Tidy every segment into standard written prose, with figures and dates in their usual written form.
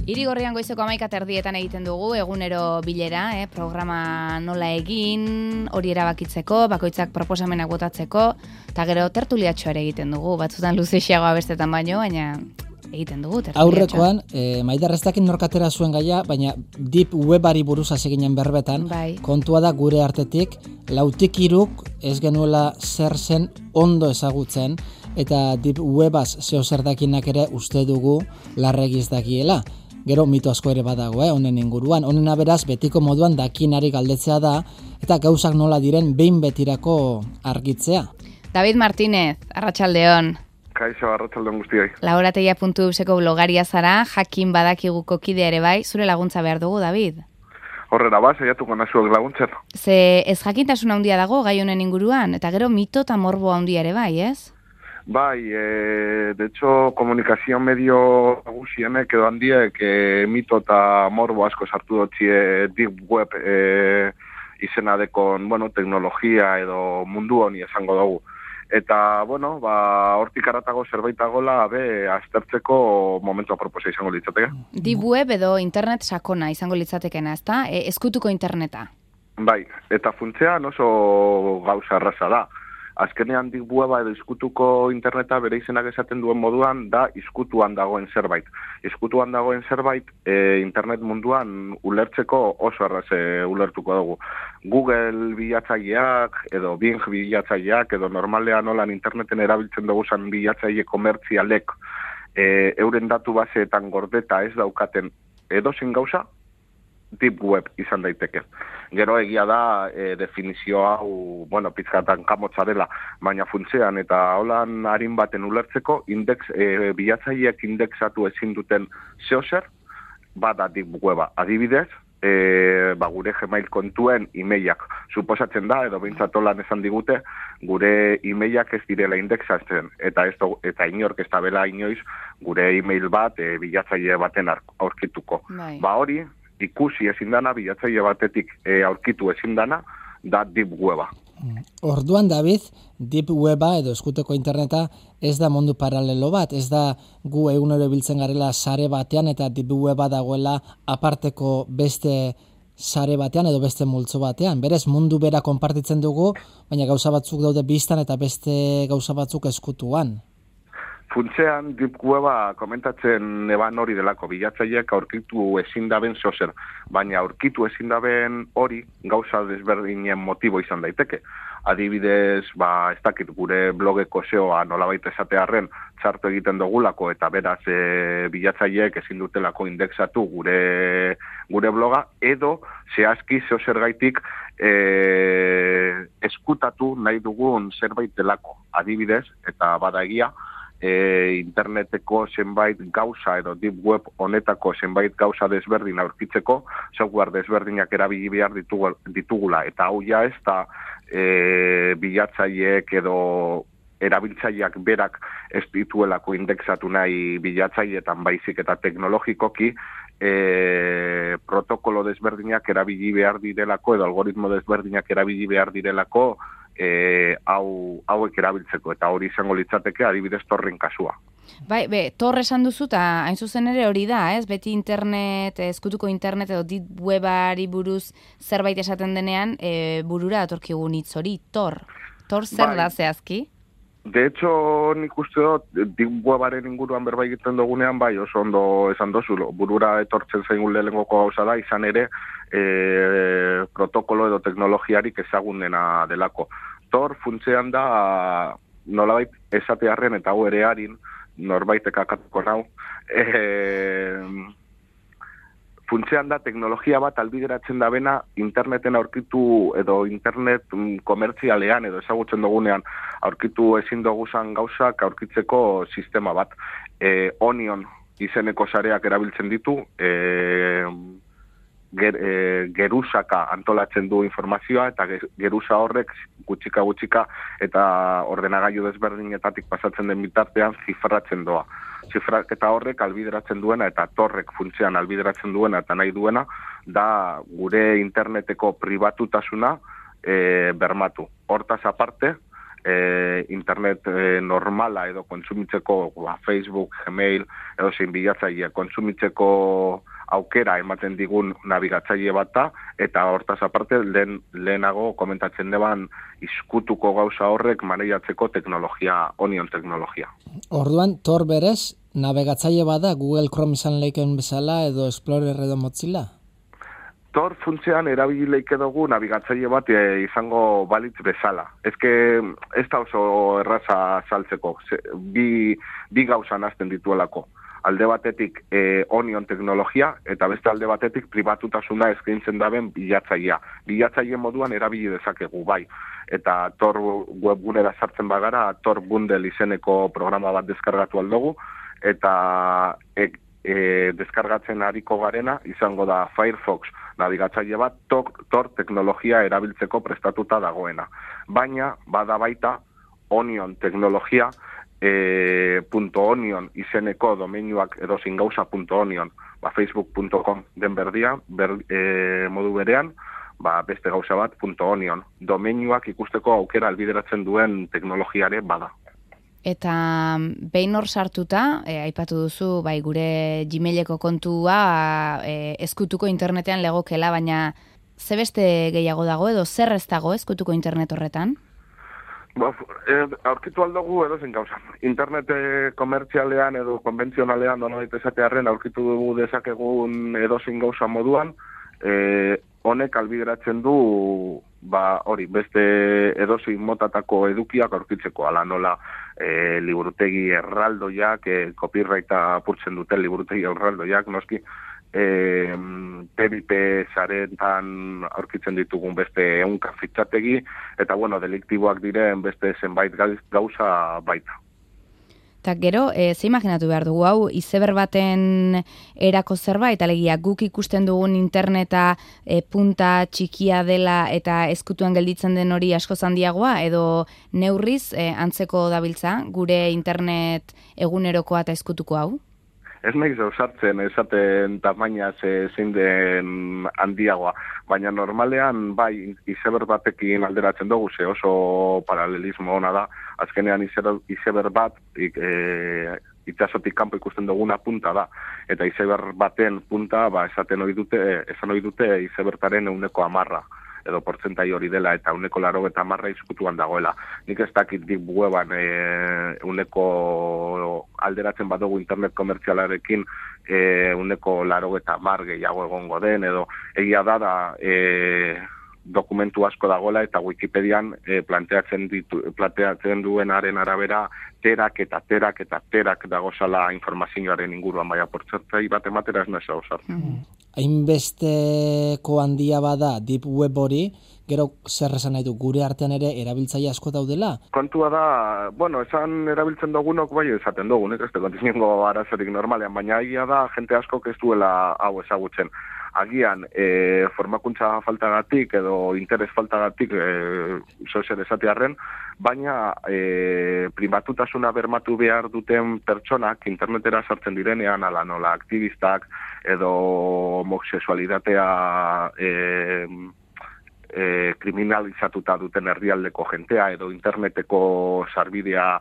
Irigorrian goizeko 11:30 egiten dugu, egunero bilera, programa nola egin, hori erabakitzeko, bakoitzak proposamenak botatzeko, eta gero tertuliatxo ere egiten dugu, batzutan luzeixeagoa bestetan baino, baina egiten dugu tertuliatxo. Aurrekoan, Maider ez dakit norkatera zuen gaia, baina Deep Webari buruz hasi ginen berbetan, kontua da gure artetik, 2-3 ez genuela zer zen ondo ezagutzen, eta Deep Webaz zeo zer dakinak ere uste dugu larregiz dakiela. Gero mito asko ere badago, honen inguruan. Honena beraz, betiko moduan dakinari galdetzea da, eta gauzak nola diren behin betirako argitzea. David Martínez, arratsaldeon. Kaixo, arratsaldeon guztioi. Laborategia.euseko blogaria zara, jakin badakiguko kidea ere bai, zure laguntza behar dugu, David? Horrela saiatuko nazuek laguntzen. Ze ez jakintasun handia dago gai honen inguruan, eta gero mito eta morbo handia ere bai, ez? Bai, de hecho, komunikazio medio nagusienek edo handiek mito eta morbo asko sartu dotzie Deep Web izena dekon, teknologia edo mundu honi esango dugu. Eta, hortik aratago zerbaitagola, aztertzeko momentua proposa izango litzateke. Deep Web edo internet sakona izango litzatekena, ezta? Ezkutuko interneta. Bai, eta funtzean oso gauza erraza da. Azkenean Deep Weba edo izkutuko interneta bere izenak esaten duen moduan da izkutuan dagoen zerbait. Izkutuan dagoen zerbait internet munduan ulertzeko oso erraz ulertuko dugu. Google bilatzaileak edo Bing bilatzaileak edo normalean olan interneten erabiltzen duguzan bilatzaile komertzialek euren datu baseetan gordeta ez daukaten edozein gauza, Deep Web izan daiteke. Gero egia da definizio hau, pizkatan kamotza dela, baina funtzean eta holan harin baten ulertzeko bilatzaileek indexatu ezin duten zeozer, bada Deep Weba. Adibidez, gure Gmail kontuen emailak suposatzen da, edo behintzat holan esan digute, gure emailak ez direla indexatzen, eta inork ez da bela inoiz gure email bat bilatzaile baten aurkituko. Hori, ikusi ezin dana, bilatzaile batetik aurkitu ezin dana, da Deep Weba. Orduan, David, Deep Weba edo eskuteko interneta ez da mundu paralelo bat, ez da gu egunero biltzen garela sare batean eta Deep Weba dagoela aparteko beste sare batean edo beste multzo batean. Berez, mundu bera konpartitzen dugu, baina gauza batzuk daude biztan eta beste gauza batzuk eskutuan. Funtzean, Deep Weba komentatzen eban hori delako, bilatzaileak aurkitu ezin daben zozer, baina aurkitu ezin daben hori gauza desberdinen motibo izan daiteke. Adibidez, ez dakit gure blogeko SEOa nolabait esatearren txartu egiten dugulako eta beraz bilatzaileek ezin dutelako indexatu gure bloga, edo zehazki zeozer gaitik eskutatu nahi dugun zerbait delako. Adibidez, eta bada egia, interneteko zenbait gauza edo Deep Web honetako zenbait gauza desberdin aurkitzeko software desberdinak erabili behar ditugula, eta hau ja ez da bilatzaileek edo erabiltzaileak berak ez dituelako indexatu nahi bilatzaileetan baizik eta teknologikoki protokolo desberdinak erabili behar direlako edo algoritmo desberdinak erabili behar direlako hauek erabiltzeko, eta hori izango litzateke adibidez Torren kasua. Tor esan duzu, eta hain zuzen ere hori da, ez? Beti internet, ezkutuko internet edo Deep Webari buruz zerbait esaten denean, burura datorkigun hitz hori, Tor. Tor zer da zehazki? De hecho, nik uste dut, Deep Webaren inguruan berba egiten dugunean, oso ondo esan dozu, burura etortzen zaigun lehengoko gauza da, izan ere, protokolo edo teknologiarik ezagunena delako. Tor funtzean da, nolabait esatearren eta hau ere harin, norbaitek akatuko nau, funtzean da teknologia bat albideratzen da bena interneten aurkitu edo internet komertzialean edo ezagutzen dugunean aurkitu ezin duguzan gauzak aurkitzeko sistema bat. Onion izeneko sareak erabiltzen ditu, gerusaka antolatzen du informazioa eta gerusa horrek gutxika eta ordenagailu desberdinetatik pasatzen den bitartean zifratzen doa. Zifraketa horrek albideratzen duena eta Torrek funtzean albideratzen duena eta nahi duena da gure interneteko pribatutasuna bermatu. Hortaz aparte, internet normala edo kontsumitzeko Facebook, Gmail edo zein bilatzaile kontsumitzeko aukera ematen digun nabigatzaile bat da, eta hortaz aparte lehenago komentatzen deban izkutuko gauza horrek maneiatzeko teknologia, Onion teknologia. Orduan, Tor berez, nabigatzaile bada Google Chrome izan leiken bezala edo Explorer edo Mozilla? Tor funtzean erabili leike dugu nabigatzaile bat izango balitz bezala. Ez da oso erraza saltzeko, bi gauzan hasten dituelako. Alde batetik Onion teknologia, eta beste alde batetik pribatutasuna eskaintzen daben bilatzailea. Bilatzaile moduan erabili dezakegu, bai. Eta Tor webgunera sartzen bagara, Tor Bundle izeneko programa bat deskargatu aldugu, eta deskargatzen hariko garena izango da Firefox nabigatzaile bat Tor teknologia erabiltzeko prestatuta dagoena. Baina, bada baita Onion teknologia, .onion izeneko domeinuak edozein gauza .onion, facebook.com den modu berean, beste gauza bat .onion. Domeinuak ikusteko aukera albideratzen duen teknologiare bada. Eta behin hor sartuta, aipatu duzu, gure Gmaileko kontua ezkutuko internetean legokela, baina ze beste gehiago dago edo zer ez dago ezkutuko internet horretan? Aurkitu aldugu edozein gauza. Internet komertzialean edo konbentzionalean donabait esatearren aurkitu dugu dezakegun edozein gauza moduan, honek albideratzen du beste edozein motatako edukiak aurkitzeko, ala nola liburutegi erraldoiak, copyrighta apurtzen duten liburutegi erraldoiak, noski, PBP zaretan aurkitzen ditugun beste ehunka fitxategi, eta deliktiboak diren beste zenbait gauza baita. Eta gero, ze imaginatu behar dugu hau, izeber baten erako zerbait, alegia guk ikusten dugun interneta punta txikia dela eta ezkutuan gelditzen den hori asko handiagoa, edo neurriz antzeko dabiltza gure internet egunerokoa eta ezkutuko hau? Ez nahi zauzartzen esaten tamaina zein den handiagoa, baina normalean izeber batekin alderatzen dugu, ze oso paralelismo ona da, azkenean izeber bat itxasotik kanpo ikusten duguna punta da, eta izeber baten punta esan ohi dute izebertaren 100% edo portzentai hori dela, eta 190% izkutuan dagoela. Nik ez dakit dik weban 100 alderatzen badugu internet komertzialarekin 190% gehiago egongo den, edo egia da dokumentu asko dagoela, eta Wikipedian planteatzen duenaren arabera terak eta terak eta terak dagozala informazioaren inguruan, baina portzentai bat ematera ez nesa osar. Hainbesteko handia bada deep web hori, gero zer esan nahi du, gure artean ere erabiltzaile asko daudela? Kontua da, esan erabiltzen dugunok esaten dugu, nik ez dut ningo arazorik normalean, baina egia da jente askok ez duela hau ezagutzen. Agian, formakuntza faltagatik edo interes faltagatik zozer esatearren, baina pribatutasuna bermatu behar duten pertsonak internetera sartzen direnean, ala nola aktivistak edo homosexualitatea kriminalizatuta duten herrialdeko jentea edo interneteko sarbidea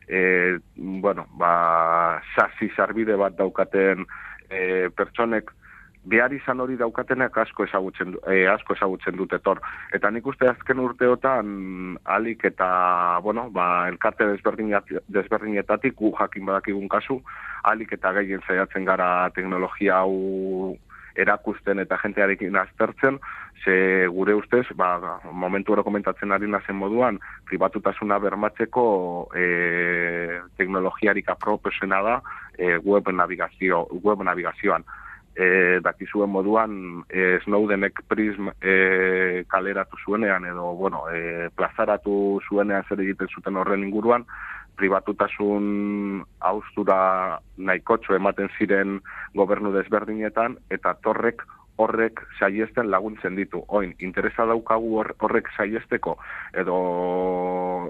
sasi sarbide bat daukaten pertsonek behar izan hori daukatenak asko ezagutzen dute Tor. Eta nik uste azken urteotan alik eta, elkarte desberdinetatik gu jakin badakigun kasu, alik eta gehien saiatzen gara teknologia hau erakusten eta jentearekin aztertzen, ze gure ustez, momentu hori komentatzen ari nazen moduan, pribatutasuna bermatzeko teknologiarik aproposena da web navigazioan. Dakizuen moduan Snowdenek Prism kaleratu zuenean edo plazaratu zuenean zer egiten zuten horren inguruan, pribatutasun haustura nahikotxo ematen ziren gobernu desberdinetan, eta horrek saiesten laguntzen ditu. Oin, interesa daukagu horrek saiesteko edo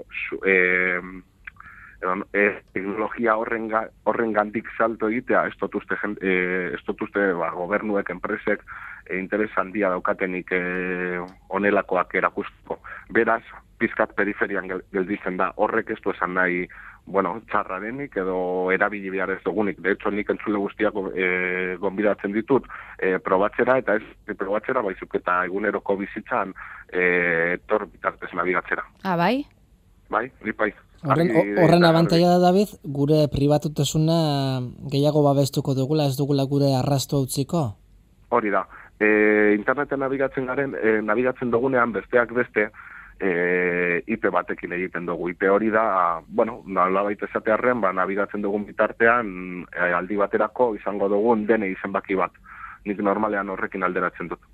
teknologia horren gandik salto egitea, ez dut uste gobernuek, enpresek interes handia daukatenik onelakoak erakusteko. Beraz, pizkat periferian gelditzen da. Horrek ez du esan nahi, txarrarenik edo erabili behar ez dugunik. De hecho, nik entzule guztiak gonbidatzen ditut probatzera, eta ez probatzera, baizuk eta eguneroko bizitzan Tor bitartez nabigatzera. Bai? Bai, bai. Horren abantaila da, David, gure pribatutasuna gehiago babestuko dugula, ez dugula gure arrastu utziko? Hori da. Interneten nabigatzen dugunean besteak beste, IP batekin egiten dugu. IP hori da, nolabait esatearren, nabigatzen dugun bitartean aldi baterako izango dugun dene izenbaki bat. Nik normalean horrekin alderatzen dut.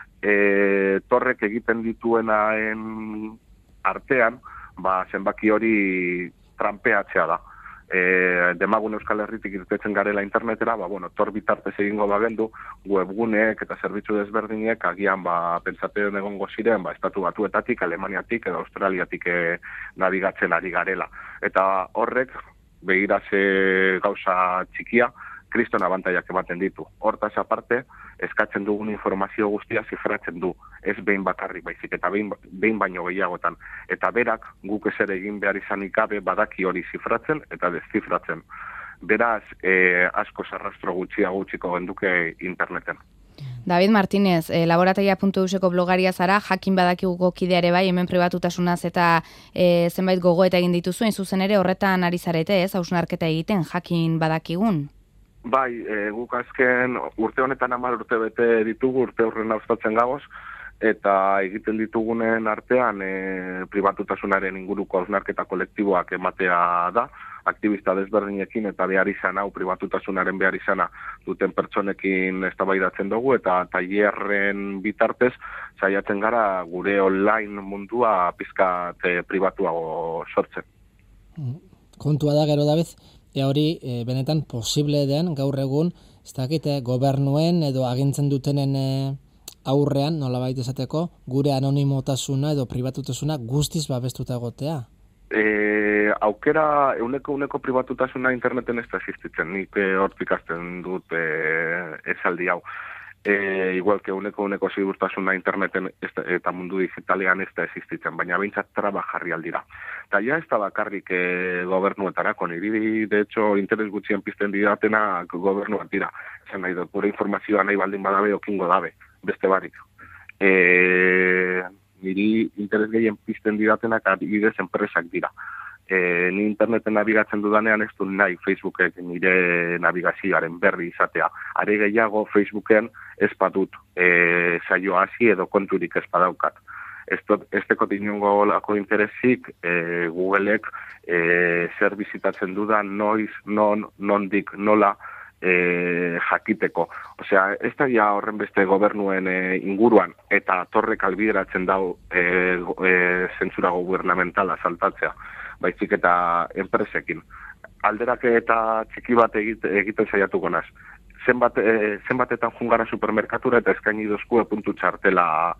Torrek egiten dituenaen artean, zenbaki hori trampeatzea da. Demagun Euskal Herritik irtetzen garela internetera, Tor bitartez egingo bagendu, webguneek eta zerbitzu desberdinek agian pentsatzen egongo ziren, Estatu Batuetatik, Alemaniatik edo Australiatik nabigatzen ari garela. Eta horrek, begiraze gauza txikia, kriston abantaiak ematen ditu. Hortaz aparte, eskatzen dugun informazio guztia zifratzen du. Ez behin bakarrik baizik, eta behin baino gehiagotan. Eta berak, guk ez ere egin behar izanik gabe badaki hori zifratzen eta deszifratzen. Beraz, asko arrastro gutxiko genduke interneten. David Martínez, laborategia.euseko blogaria zara, jakin badakiguko kideare bai, hemen pribatutasunaz eta zenbait gogoeta egin dituzu, zuzen ere horretan ari zarete, ez, hausnarketa egiten, jakin badakigun? Bai, guk azken urte honetan 10 urte bete ditugu, urte horren haustatzen gagoz, eta egiten ditugunen artean pribatutasunaren inguruko hausnarketa kolektiboak ematea da, aktivista desberdinekin eta behar izan hau pribatutasunaren behar izana duten pertsonekin eztabaidatzen dugu, eta tailerren bitartez saiatzen gara gure online mundua pizkat pribatuago sortzen. Kontua da gero, David, hori benetan posible den gaur egun, ez dakit, gobernuen edo agintzen dutenen aurrean, nolabait esateko, gure anonimotasuna edo pribatutasuna guztiz babestuta egotea? Aukera, euneko pribatutasuna interneten ez da existitzen, nik hortik azten dut esaldi hau. Igual que euneko segurtasuna interneten eta mundu digitalean ez da existitzen, baina behintzat traba jarri aldira. Eta ja ez da bakarrik gobernuetarako, niri, de hecho, interes gutxien pizten didatena gobernuak dira. Esan nahi dut, gure informazioa nahi baldin badabe, okingo dabe, beste barik. Niri interes gehien pizten didatenak adibidez enpresak dira. Ni interneten nabigatzen dudanean ez du nahi Facebookek nire navigazioaren berri izatea. Are gehiago Facebooken ez badut saio hasi edo konturik ez badaukat. Ez tekot inongo lako interesik Googleek zer bizitatzen dudan, noiz, nondik, nola jakiteko. Osea, ez da ja horren beste gobernuen inguruan eta Torrek albideratzen dau zentsura gubernamentala saltatzea, baizik eta enpresekin. Alderake eta txiki bat egiten saiatuko naz. Zenbatetan jungara supermerkatura eta eskaini dozkue puntu txartela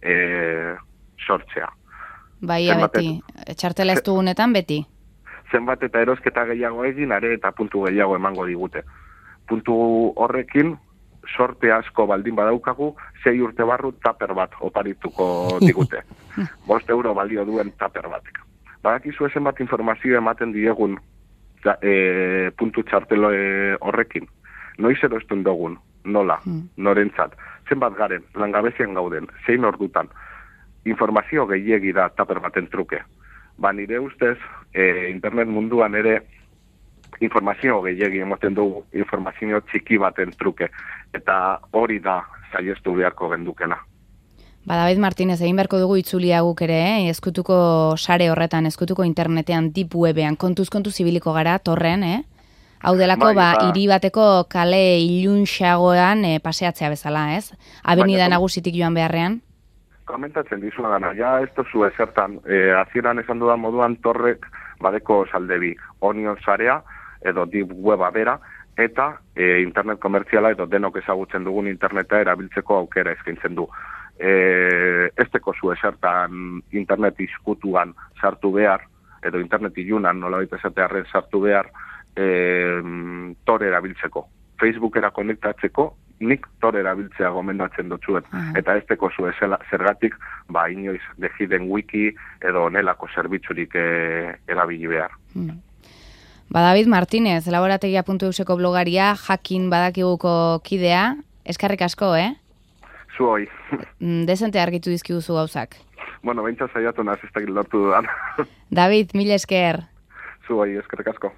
sortzea. Bai, beti. Txartela ez dugunetan beti. Zenbat eta erosketa gehiago egin, are eta puntu gehiago emango digute. Puntu horrekin, sorte asko baldin badaukagu, 6 urte barru taper bat oparituko digute. 5 euro balio duen taper batek. Badakizu esen bat informazio ematen diegun puntu txartelo horrekin. Noiz erostun dugun, nola, norentzat. Zenbat garen, langabezian gauden, 6 ordutan. Informazio gehiegi da taper baten truke. Nire ustez, internet munduan ere informazio gehiegi emoten dugu, informazio txiki baten truke. Eta hori da saiestu beharko gendukena. David Martínez, egin beharko dugu itzulia guk ere, ezkutuko sare horretan, ezkutuko internetean, deep webean, kontuz zibiliko gara, Torren, Hau delako, hiri bateko kale ilunxagoan paseatzea bezala, ez? Avenida nagusitik joan beharrean? Komentatzen dizua gana, ja ez tozu ezertan, hasieran esan dudan moduan Torrek badeko saldebi, Onion sarea, edo deep weba bera, eta internet komertziala edo denok ezagutzen dugun interneta erabiltzeko aukera eskaintzen du. Ez teko zu esertan internet izkutuan sartu behar, edo internet ilunan nola baita esatearren sartu behar, Tor erabiltzeko. Facebookera konektatzeko nik Tor erabiltzea gomendatzen dutzuet. Eta ez teko zu zergatik, inoiz dejiden wiki edo onelako zerbitzurik erabili behar. David Martínez, laborategia.euseko blogaria, jakin badakiguko kidea, eskerrik asko, Zuoi. Dezente argitu dizkiguzu gauzak. Bueno, behintzat saiatu naz, ez da lortu dudan. David, mil esker. Zuoi, eskerrik asko.